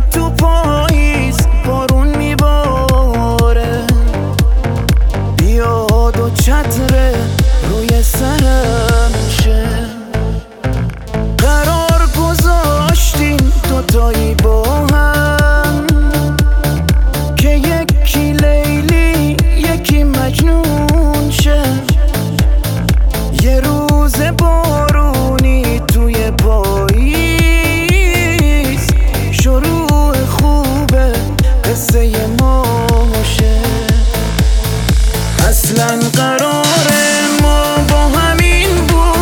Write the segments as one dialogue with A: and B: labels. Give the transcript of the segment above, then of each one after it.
A: تو پاییز بارون میباره، بیاد و چتره روی سرم شه. قرار گذاشتیم دوتایی با هم که یکی لیلی یکی مجنون شه. یه روز بارونی توی پاییز شروع خوبه قصه ما شه. اصلا قرار ما با همین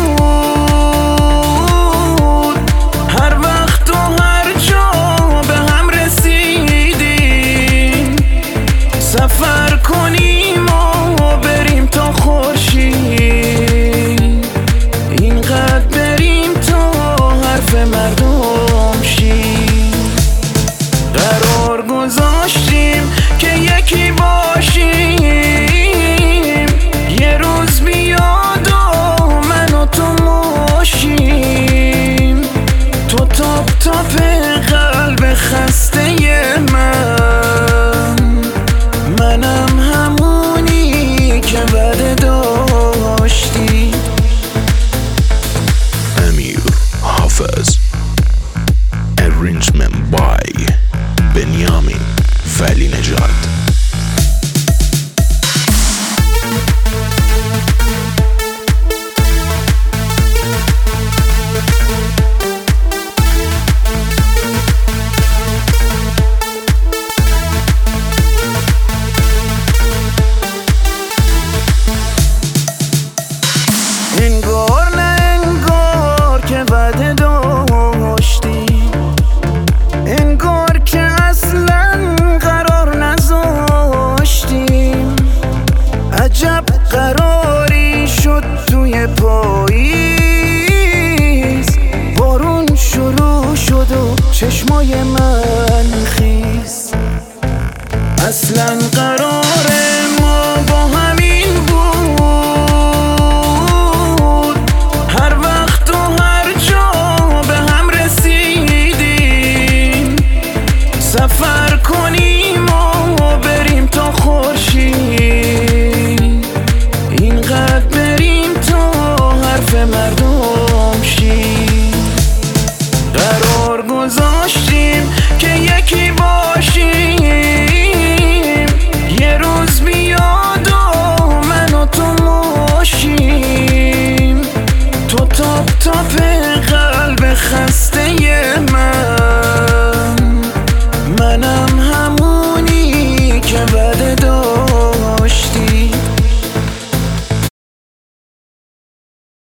A: بود، هر وقت و هر جا به هم رسیدیم. سفر کنیم و بریم تا خورشید، اینقدر بریم تا حرف مردم شیم. قرار گذاشتیم که یکی باشیم، یه روز بیاد و من و تو ماشیم. تو تاپ تاپ قلب خسته منم همونی که وعده داشتی.
B: امیر حافظ. Arrangement by بنیامین ولی نژاد.
A: انگار نه انگار که وعده داشتیم، انگار که اصلا قرار نذاشتیم. عجب قراری شد توی پاییز، بارون شروع شد و چشمای من خیس. اصلا